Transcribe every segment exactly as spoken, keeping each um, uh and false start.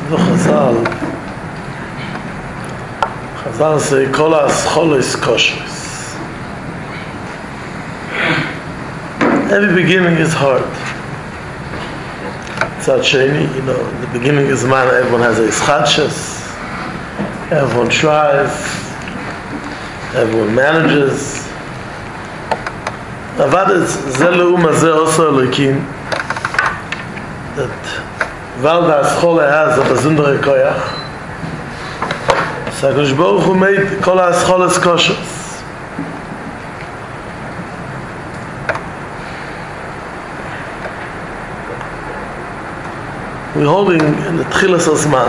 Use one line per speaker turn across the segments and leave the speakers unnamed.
the Chazal. Chazal say, Kol ha'ascholos koshes. Every beginning is hard. Tzad Sheni, you know, the beginning is man, everyone has a ischadshus, everyone tries, everyone manages. Avad is zelu mazeh also Elokim, that weil the Aschole has a besondere koyach, so HaKadosh Baruch Hu made kol ha'ascholos koshes. We're holding in the Tchilas Azman.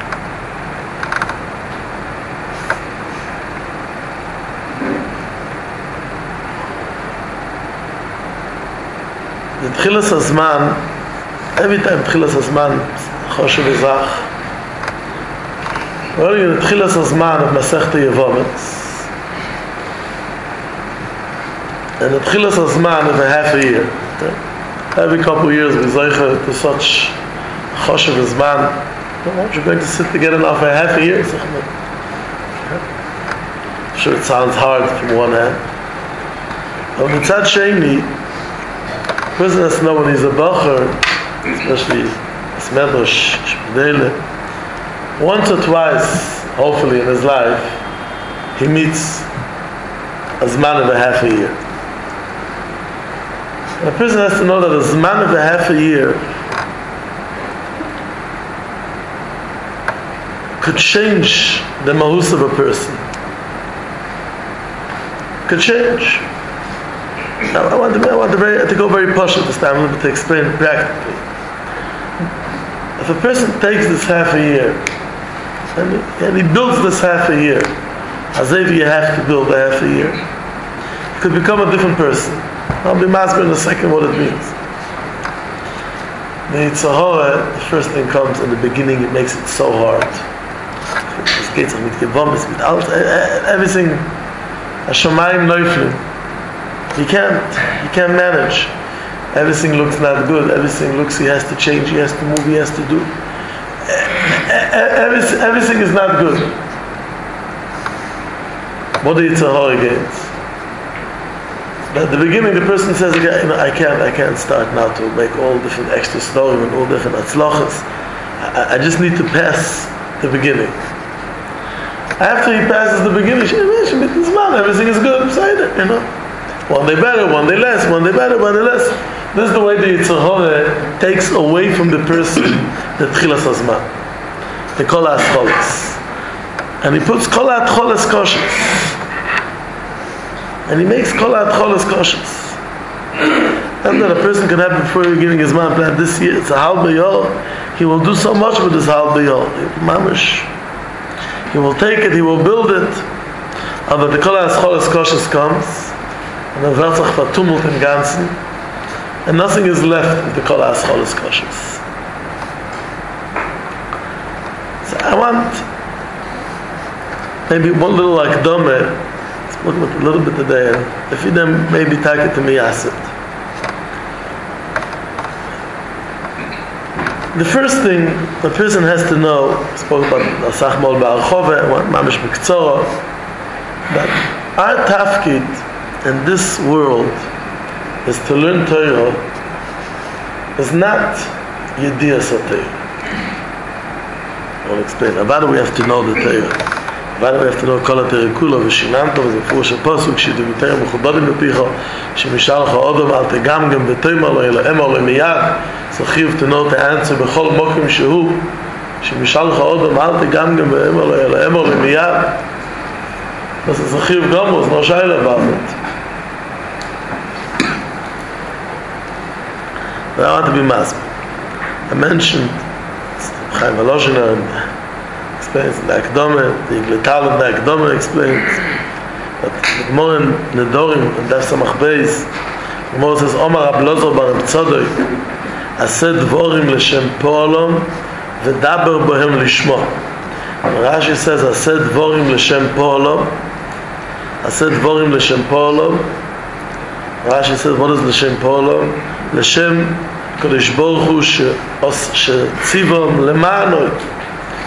The Tchilas Azman, every time Tchilas Azman, Choshev Ezach, we're holding in the Tchilas Azman of Masechta Yevamot. And the Tchilas Azman of a half a year. Every couple of years we zeicha to such Choshev Zman. Aren't you going to sit together now for half a year? I'm sure it sounds hard from one hand. But on the Tzad Sheni, the person has to know when he's a Bacher, especially Smedrosh, Shmedele, once or twice, hopefully in his life, he meets a Zman of a half a year. And a person has to know that a Zman of a half a year could change the mahus of a person. Could change. Now, I want to, I want to, very, to go very posh at this time, a little bit to explain it practically. If a person takes this half a year, and he, and he builds this half a year, as if you have to build a half a year, he could become a different person. I'll be masking in a second what it means. The Yitzhahara, the first thing comes in the beginning, it makes it so hard. Geht sich mit Gewommes, mit alles, everything, Hashemayim neuflim. You can't, you can't manage. Everything looks not good. Everything looks, he has to change, he has to move, he has to do. Everything, everything is not good. What do you tell her against? At the beginning, the person says, you know, I can't, I can't start now to make all different extra stories and all different atzlochas. I, I just need to pass the beginning. After he passes the beginning, everything is good beside it, you know. One day better, one day less, one day better, one day less. This is the way the Yitzhahara takes away from the person the Tchilas Azman, the Kol ha'ascholos. And he puts Kol ha'ascholos koshes. And he makes Kol ha'ascholos koshes. And that a person can have before the beginning his man plan this year, it's a hal b'yol. He will do so much with this hal b'yol. Mamish. He will take it, he will build it, and when the Kol ha'ascholos koshes comes, and then wird sich vertummelt im Ganzen, and nothing is left with the Kol ha'ascholos koshes. So I want maybe one little akdome, let's look at a little bit today, and if you then maybe take it to me, ask it. The first thing the person has to know, I spoke about Asach Mol Ba'archove, Mamish B'Ktzora, that our tafkid in this world is to learn Torah, is not Yediyas HaTorah. I'll explain. Avada we have to know the Torah. Avada we have to know Kol HaTorah Kula, V'shinanto, V'zefur Shapasuk, Shidivitayim Mechubadim Bepicha, Shemishal Ha'odom Al Tegamgem V'toyma Lo Elo'emo Lo Miyad. So chiv to know the answer b'chol mokim shehu shemishal cha'odom al tegamgem ve'emor lo elo'emor lo miyad. Das ist a chiv gamos, no shayla about it. But I want to be masbid. I mentioned Chaim Volozhiner explains the Akdome, the Igletal of the Akdome explains that the Gemara in Nedorim and Daf Samach Beis, the Gemara says Omar Abelazar bar Reb Tzadok עשה דבורים לשם פועלם ודבר בהם לשמו. Rashi says עשה דבורים לשם פועלם, עשה דבורים לשם פועלם. Rashi says what is לשם פועלם? לשם קדוש ברוך הוא שציוום למענו,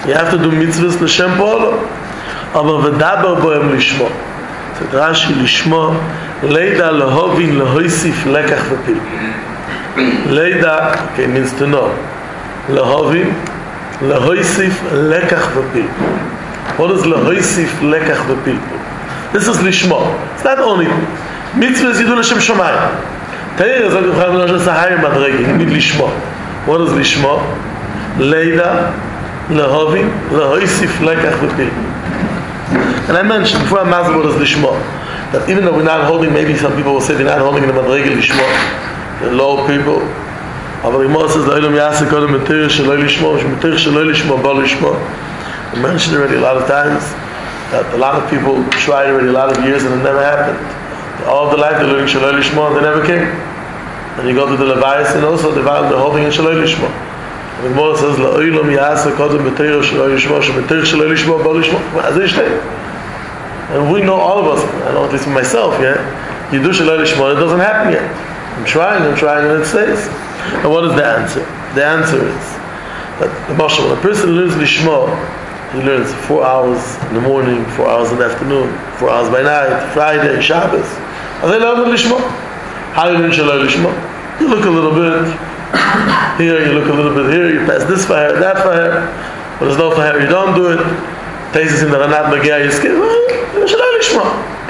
You have to do mitzvahs l'shem polo. Aber v'daber bohem lishmo. So Rashi lishmo, leida lehovin lehoisif lekach v'pilpul. Leida, okay, means to know. Lehovin, lehoisif lekach v'pilpul. What is lehoisif lekach v'pilpul? This is lishmo. It's not only mitzvahs you do l'shem shomayim. Teir is like a higher madrega. You need lishmo. What is lishmo? Leida, lehovin, lehoisif lekach v'pilpul. And I mentioned before I'm asking what is lishmo, that even though we're not holding, maybe some people will say they're not holding in the madrega lishmo, they're low people. Aber the Gemara says le'olam yaseh kodem metir shelo lishmo, metir shelo lishmo, bo lishmo. I mentioned already a lot of times that a lot of people tried already a lot of years and it never happened. All the life they're learning shelo lishmo and they never came. And you go to the Levites and also they're holding in shelo lishmo. The Gemara says le'olam yaseh kodem metir shelo lishmo, metir shelo lishmo, bo lishmo. As they say. And we know, all of us, I know at least myself, yeah, you do Shalai Lishmo, it doesn't happen yet. I'm trying, I'm trying, and it stays. And what is the answer? The answer is that the Moshe, when a person learns Lishmo, he learns four hours in the morning, four hours in the afternoon, four hours by night, Friday, Shabbos. And they learn Lishmo. How do you learn Shalai Lishmo? You look a little bit here, you look a little bit here, you pass this for her, that for her, but there's no for her, you don't do it. Tases in the Ranat Bagia, you skip, Shalai Lishma.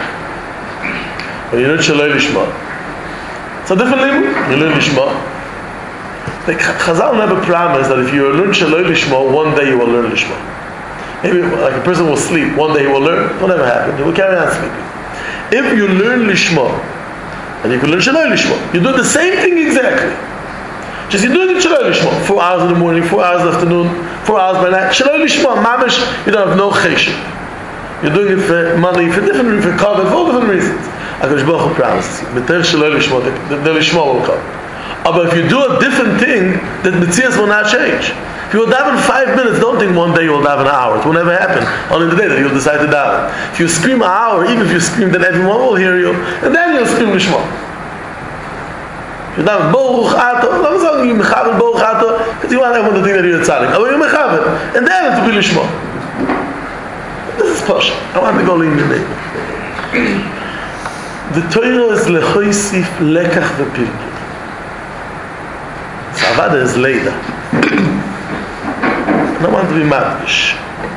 When you learn Shalai Lishma, it's a different level. You learn Lishma. Like Chazal never promised that if you learn Shalai Lishma, one day you will learn Lishma. Maybe like a person will sleep, one day he will learn, whatever happened, he will carry on sleeping. If you learn Lishma, and you can learn Shalai Lishma, you do the same thing exactly. Just you're doing it Shalai Lishma, four hours in the morning, four hours in the afternoon, four hours by night. Shalai Lishma, mamish, you don't have no cheshire. You're doing it for money, for different reasons, for cover, for all different reasons. HaKadosh Baruch Hu promises you, Meter Shalai Lishma, the, the Lishma will come. But if you do a different thing, then the Metzias will not change. If you will daven five minutes, don't think one day you will daven an hour. It will never happen. Only the day that you'll decide to daven. If you scream an hour, even if you scream, then everyone will hear you, and then you'll scream Lishma. You daven Baruch Ato, I'm not saying you mechaber Baruch Ato, because you want everyone to think that you're a tzaddik. But you mechaber, and then it will be Lishma. This is Pasha. I want to go lean your name. The Torah is lechoisif lekach v'pilpul. Savada is leida. I don't want to be madvish.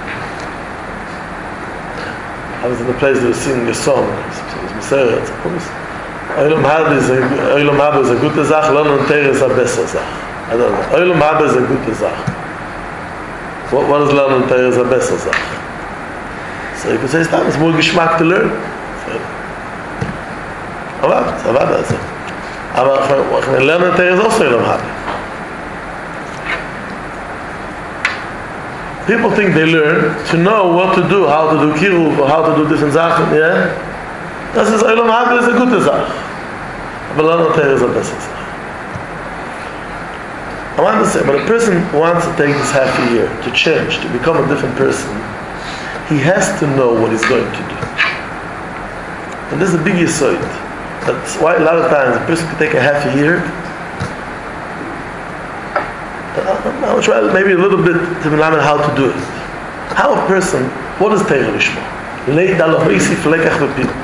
I was in the place they were singing a song. It was Maseret. Olam Haba is a Olam Haba is a good zach. London Torah is a besser zach. I don't know. Olam Haba is a good zach. What what is London Torah is a besser zach? So you could say it's more geschmack to learn. Aber Savada is it. Aber when learn Torah is also Olam Haba. People think they learn to know what to do, how to do kiruv, or how to do different zaken, yeah? Das ist Olam Haba is a gute Sache. Aber Lana Torah is a besser Sache. I want to say, but a person wants to take this half a year to change, to become a different person, he has to know what he's going to do. And this is a big yisoid. That's why a lot of times a person can take a half a year. I'll try maybe a little bit to learn how to do it. How a person, what is Torah Lishma? Leida lohoisif lekach v'pilpul.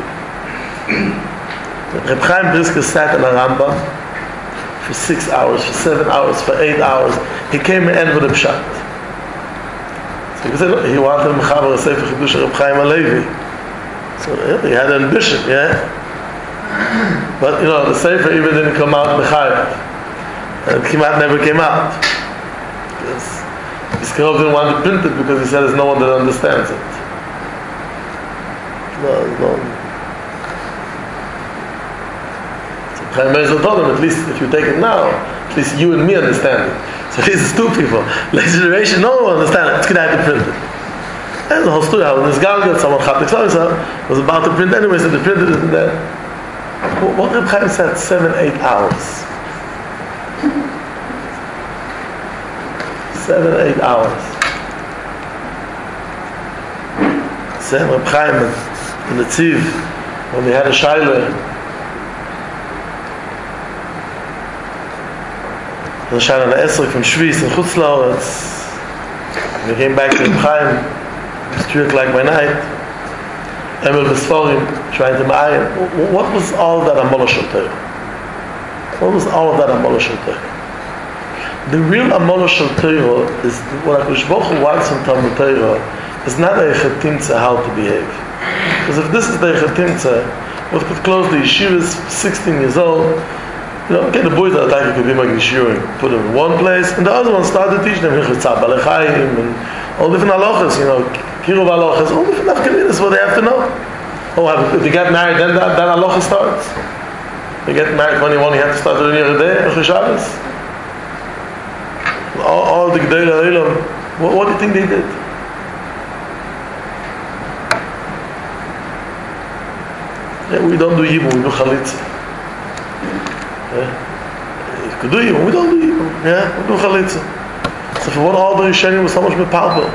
Reb Chaim Brisker sat in a Rambam for six hours, for seven hours, for eight hours. He came and ended with a pshat. So he said, look, he wanted to mechaber a sefer chidush Reb Chaim Alevi. So yeah, he had an ambition, yeah. But you know, the sefer even didn't come out mechaber. And it came out, never came out. Yisrael didn't want to print it because he said there's no one that understands it. No, no. So Chaim Mezer told him, at least if you take it now, at least you and me understand it. So these are two people. Next generation, no one will understand it. It's going to have to print it. And the whole story, how in this Galgal, someone was about to print anyway, so they printed it and then. What Reb Chaim said, seven, eight hours. Seven, eight hours. Same Reb Chaim in the Tziv, when they had a Shaila, the Shaila on the Esrog from Shviz in Chutz La'aretz, When he came back to Reb Chaim, it was three o'clock by night, Emil Besforim, trying to ma'ayin. What was all of that Amola Shel Torah? What was all of that Amola Shel Torah? The real Amola Shel Torah is what HaKadosh Baruch Hu wants from Talmud Torah is not a chetimtza how to behave. Because if this is the chetimtza, we could close the yeshivas, sixteen years old, you know, okay, the boys that attack could be making shiurim, put them in one place, and the other one started teaching them Hilchot Balei Chayim and all different halachas, you know, Kiruv halachas, all different halachas, what they have to know. Oh, if they get married, then that, that halacha starts. They get married twenty-one, you have to start the new day, Rosh Hashanah. All, all the Gedolei Olam, what, what do you think they did? Yeah, we don't do Yibum, we do Chalitza. Yeah. You could do Yibum, we don't do Yibum. Yeah, we do Chalitza. So for what all the Rishonim was so much mepalpel.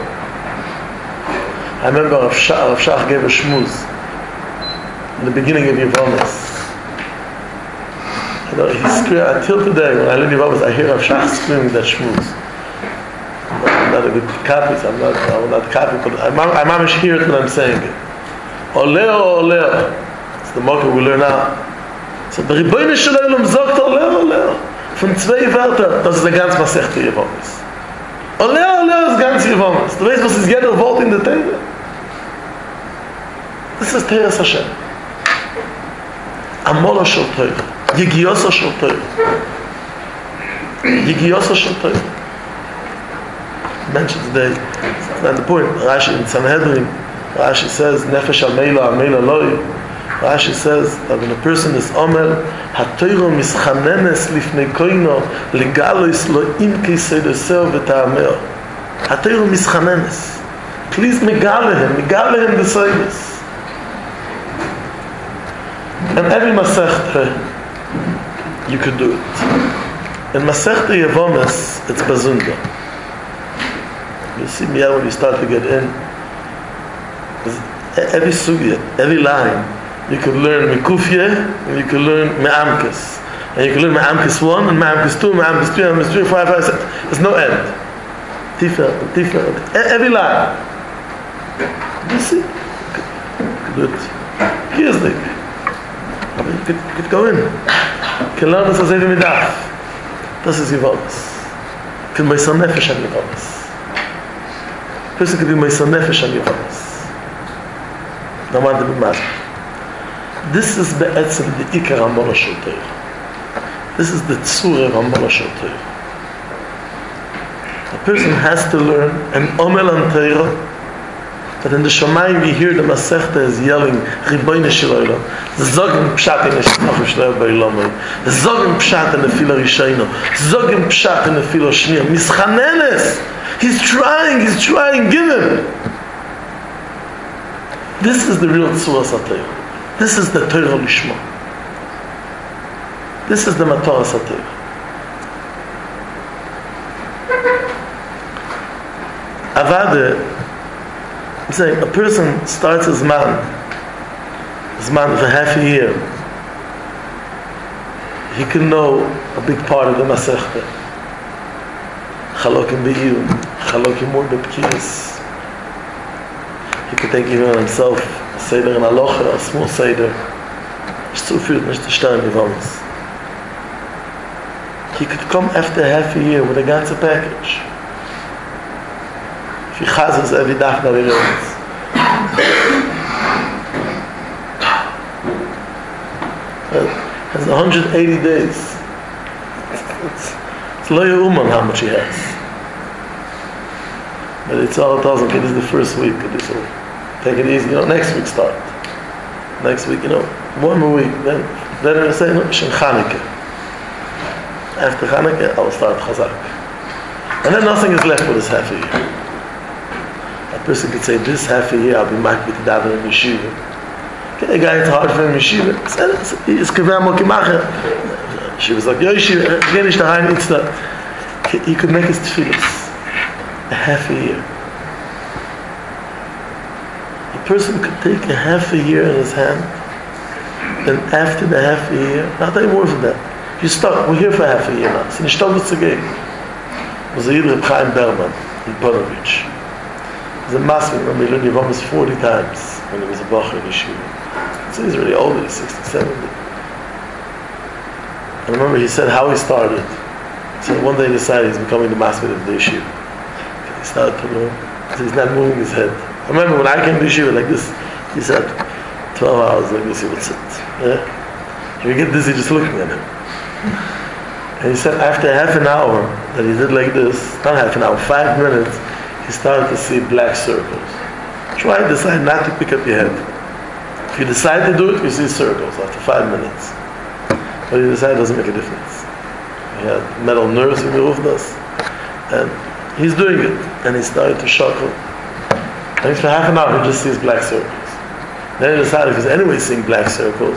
I remember Rav Shach, Rav Shach gave a shmuz in the beginning of Yevonis. You know, he screamed, until today, when I learn Yevonis, I hear Rav Shach screaming that shmuz. I'm not a good copy, I'm not, I'm not copy, but I manage to hear it when I'm saying it. Oleo, oleo. It's the motto we learn now. So, the Ribono Shel Olam sagt oleo, oleo. Von zwei Wörtern, das ist der ganz Masechta Yevonis. Oleo, oleo ist ganz Yevonis. Du weißt, was ist jeder Wort in der Teile? Das ist Teres Hashem. Amola Shel Torah. Yigiosa Shel Torah. Yigiosa Shel Torah. I mentioned today, at the point, Rashi in Sanhedrin, Rashi says, Nefesh al-Meila, al-Meila loi. Rashi says that when a person is Omer, HaTorah mischanenes lifnei koino, legalois lo imkei seidoseo v'ta'ameo. HaTorah mischanenes. Please megale him, megale him the seidos. And every Masechta, you could do it. In Masechta Yevonis, it's Bazunda. You see me when you start to get in. Every sugya, every line, you can learn Mekufye, and you can learn Me'amkes. And you can learn Me'amkes one, and Me'amkes two, Me'amkes three, Me'amkes three, five, five, six. There's no end. Tifa, Tifa, every line. You see? You can do it. Here's the You could, you could go in. You can learn this as every midaf. This is Yevonis. You can make some nefesh on Yevonis. Person can do make some nefesh on Yevonis. No one to be mad. This is the etzem, the ikar Amola Shel Torah. This is the tzura of Amola Shel Torah. A person has to learn an omel on Torah, that in the Shamayim we hear the Masechta is yelling, Ribono Shel Olam. Zogim pshat in the Shemachim Shlev Ba'ilomai. Zogim pshat in the Fila Rishayno. Zogim pshat in the Fila Shniya. Mischanenes. He's trying, he's trying, give him. This is the real tzura Satayah. This is the Torah Lishma. This is the Matorah Satayah. Avade, I'm saying, a person starts his man, his man for half a year. He can know a big part of the Masechta. Chalokim Be'iyun, Chalokim Mur B'Pkiyas. He could take even on himself a Seder in Aloha, a small Seder. It's too viel, nicht zu stellen, wie wollen's. He could come after half a year with a ganze package. If he chazes every dag naar de has one hundred eighty days. It's, it's lo yauman how much he has. But it's all it tells him, okay, this is the first week. This will take it easy. You know, next week start. Next week, you know, one more week. Then, then I say, no, Shem Chanukah. After Chanukah, I will start Chazak. And then nothing is left for this half a year. A person could say, this half a year, I'll be makbid to daven in yeshiva. Okay, a guy, it's hard for him yeshiva. It's kaveh mo kimacher. Yeshiva's like, yo yeshiva, again, it's the high, it's the... He could make his tefillas. A half a year. A person could take a half a year in his hand, and after the half a year, not any more than that. You start, we're here for half a year now. So, nicht stolz zu gehen. Was a Yid Reb Chaim Berman in Ponovich. He's a master. Remember, he learned Yavamas forty times when he was a Bachar in Yeshiva. So he's really older, he's sixty, seventy. I remember he said how he started. So one day he decided he's becoming the master of the Yeshiva. He started to learn. So he's not moving his head. I remember when I came to Yeshiva like this, he said, twelve hours like this, he would sit. Yeah? He would get dizzy just looking at him. And he said after half an hour that he did like this, not half an hour, five minutes, he started to see black circles. Try to decide not to pick up your head. If you decide to do it, you see circles after five minutes. But you decide it doesn't make a difference. He had metal nerves in the roof does. And he's doing it. And he started to chuckle. And for half an hour he just sees black circles. Then he decided if he's anyway seeing black circles,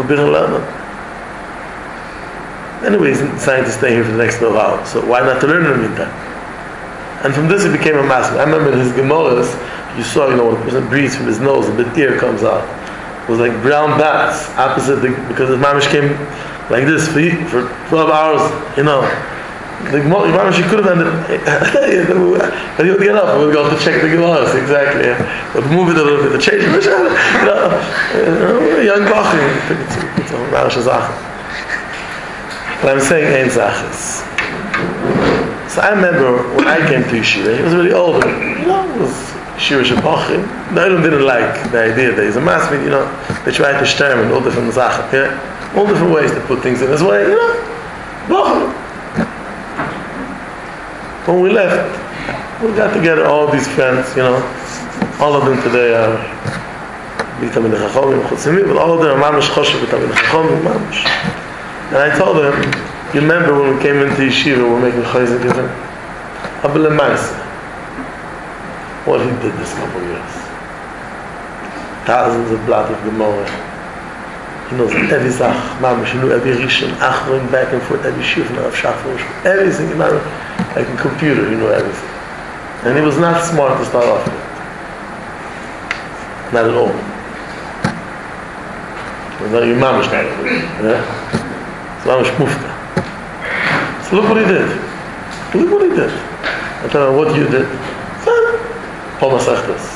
anyway he's deciding to stay here for the next twelve hours. So why not to learn in the meantime? And from this he became a master. I remember in his Gemaras, you saw, you know, when a person breathes from his nose, a bit air comes out. It was like brown dots opposite the, because the mamish came like this for, for twelve hours, you know. The mamish, he could have ended, but he would get up and would go to check the Gemaras, exactly. Yeah. Would move it a little bit, to change it, you know, you know, young bachar, it's a mamish zach. But I'm saying ein zachas. So I remember when I came to Yeshiva, he was really older, you know, it was Yeshiva Shabachim. The Olam didn't like the idea that he's a masmid, you know, they tried to stir him in all different zachas, yeah? All different ways to put things in his way, you know, Bachar. When we left, we got together all these friends, you know, all of them today are B'Tamid Chachomim, Chutzimi, but all of them are Mamish Choshev B'Tamid Chachomim, Mamish. And I told them, you remember when we came into Yeshiva, we were making Chayzik with him? Abel Maisa. What he did this couple of years. Thousands of blood of Gemara. He knows every Zach, Mamish, he knew every Rishon, Achron, back and forth, every Shiv, Rav Shachar, everything, you know, like a computer, he knew everything. And he was not smart to start off with. Not at all. He was not your Mamish kind of thing, yeah? So Mamish Mufta. So look what he did. Look what he did. I tell you what you did. Paul Masechtas.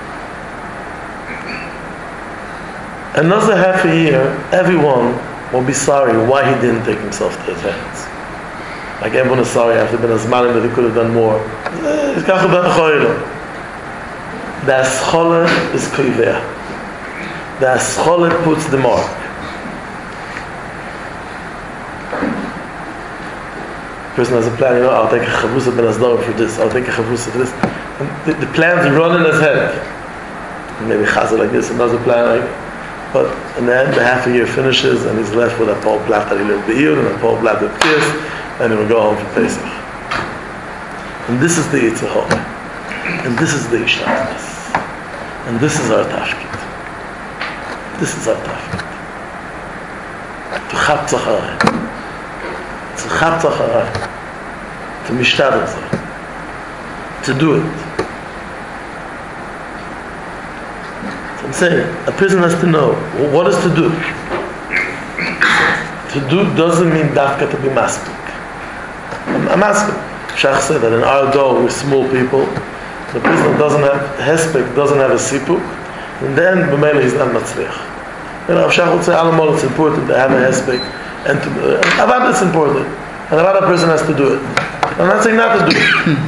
Another half a year, everyone will be sorry why he didn't take himself to his hands. Like everyone is sorry after being a zmanim that he could have done more. The aschole is koiveh. The aschole puts the mark. Person has a plan, you know, I'll take a chavusa ben asdor for this, I'll take a chavusa for this. And the, the plans run in his head. Maybe chazer like this, another plan like, but in the end, the half a year finishes and he's left with a Paul Blatt that he lived be'ir and a Paul Blatt that kissed, and he will go home for Pesach. And this is the Yitzhak. And this is the Ishtadlis. And this is our tafkid. This is our tafkid. To chap zacharayim. To chap zacharayim. To mishtadel zacharayim. To do it. I'm saying, a person has to know what is to do. To do doesn't mean dafka to be maspik. I'm asking. Shach said that in our door we're small people. The person doesn't have hespek, doesn't have a sipuk, and then b'meila he's not matzliach. You know, Shach would say, Alamol, it's important to have a hespek, and to, uh, Avad it's important, and Avad a person has to do it. I'm not saying not to do it,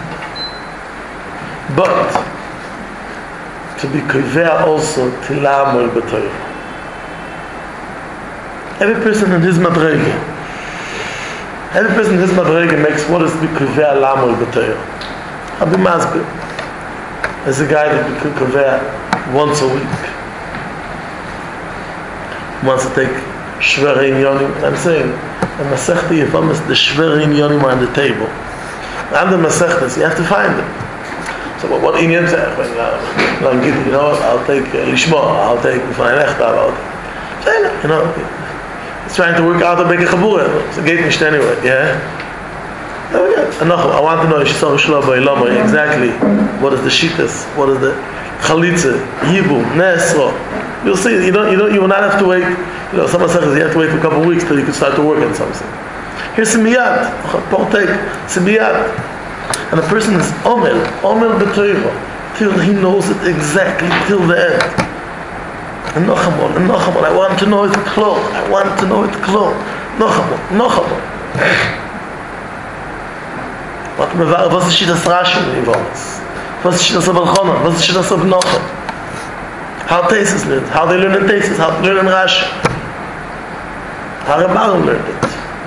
but to be koiveh also tilamol b'toyah. Every person in his madrege, every person in his madrege makes what is to be koiveh lamol b'toyah. I'll be masbir. There's a guy that be koiveh once a week. He wants to take shveri inyonim. I'm saying, the Masechta Yevamis, the shveri inyonim are on the table. And the Masechtas, you have to find them. So what inyan say? You know, I'll take lishma, I'll take Mifnei Nechtav, I'll take, you know, he's trying to work out to make a chabura. So get nicht anyway, yeah? I want to know exactly what is the shitas, what is the chalitza, yibum, nesro. You'll see, you don't, you don't, you will not have to wait. You know, someone says you have to wait for a couple of weeks till you can start to work on something. Here's simiyat, Paul take simiyat. And the person is omel, omel b'toiva, till he knows it exactly till the end. And noch einmal, and noch einmal, I want to know it close, I want to know it close. Noch einmal, noch einmal. Wat me waar, was is je das Rashi in Ivonis? Was is je das Abalchona? Was is je das Abnochem? How Tesis learned, how they learn in Tesis, how they learn in Rashi. How Rabbanim learned it.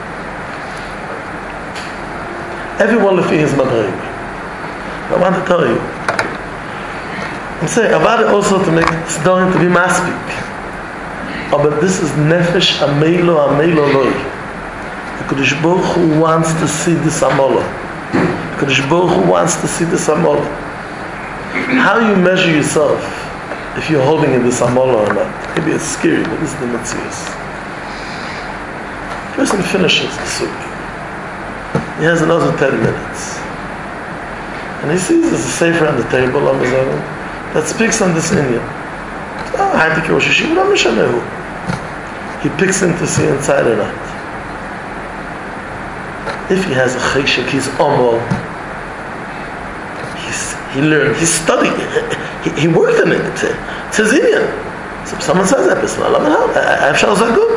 Everyone lefi his madrig. I want to tell you. I'm saying, I want also to make Sdorim to be maspik. Oh, but this is nefesh amelo amelo loy. The Kodesh Baruch Hu wants to see this amola. The Kodesh Baruch Hu wants to see this amola. How you measure yourself if you're holding in this amola or not? Maybe it's scary, but this is the Metzius. The person finishes the soup. He has another ten minutes. And he sees there's a sefer on the table on his own that speaks on this Indian. He picks him to see inside or not. If he has a cheshek, he's omo. He's, he learned, he studied, he, he worked in it. It's his Indian. So if someone says that, I'm sure it's good.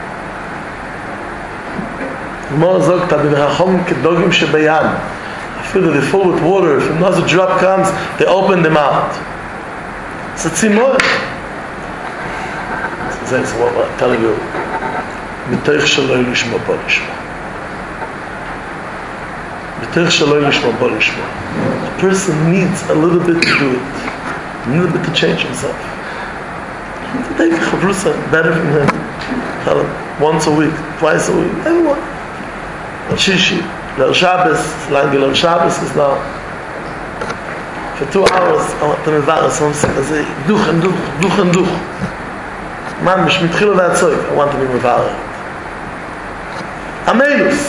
Gemara sagt, that the Chacham kedogim shebayam. I feel that they're full with water. If another drop comes, they open them out. It's a tzimor. So what I'm telling you, b'teich shaloi lishma bo lishma. B'teich shaloi lishma bo lishma. A person needs a little bit to do it, a little bit to change himself. To take a chavrusa better from him. Tell him once a week, twice a week, everyone. Shishi, Leil Shabbos, Lange Leil Shabbos is now. For two hours, I want to mevarer something. I say, duch and duch, duch and duch. Man, mich mit Chilo ve'atzoik, I want to be mevarer. Amelus.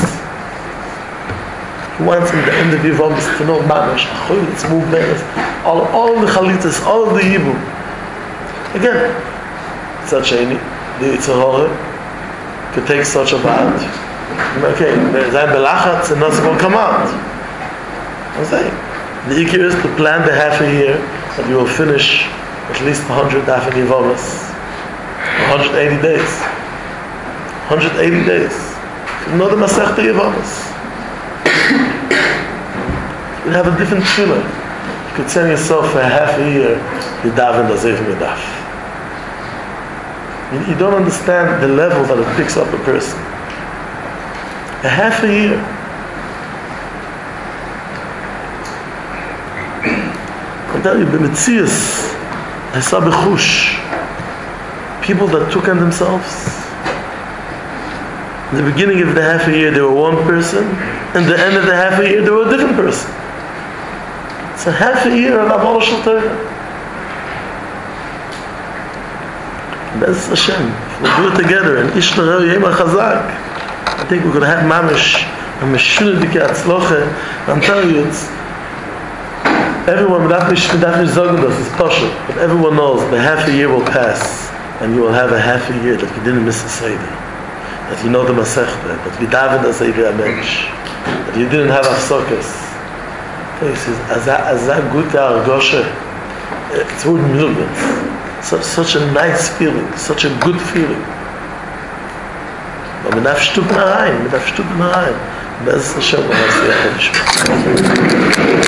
He wants in the end of Yevamos to know Mamash, Achoyitz, movements, all, all the Chalitas, all the Yibum. Again, such a, the Yitzhahore could take such a bath. Okay, sein belachat and nothing will come out. I'm saying, the ikir is to plan the half a year that you will finish at least one hundred half a Yevamos. one hundred eighty days. one hundred eighty days. You know the Masechta Yevamos. You have a different feeling. You could send yourself for a half a year, you daven as if you daf. You don't understand the level that it picks up a person. A half a year. I tell you, b'metzius, I saw b'chush, people that took on themselves. In the beginning of the half a year, they were one person. In the end of the half a year, they were a different person. It's a half a year of Avodah Shel Torah. Bez Hashem, if we do it together, and Ish L'Reu Yema Chazak, I think we're going to have mamish, a meshulidike atzloche. I'm telling you, it's everyone without me zogen das is partial, but everyone knows the half a year will pass, and you will have a half a year that you didn't miss a seder, that you know the masechta, that you davened as a mensch, that you didn't have afsokas. He says, as a good argoshe, it's worth millions. Such such a nice feeling, such a good feeling. Aber man darf stupen rein, man darf stupen rein. Das ist schon mal was sehr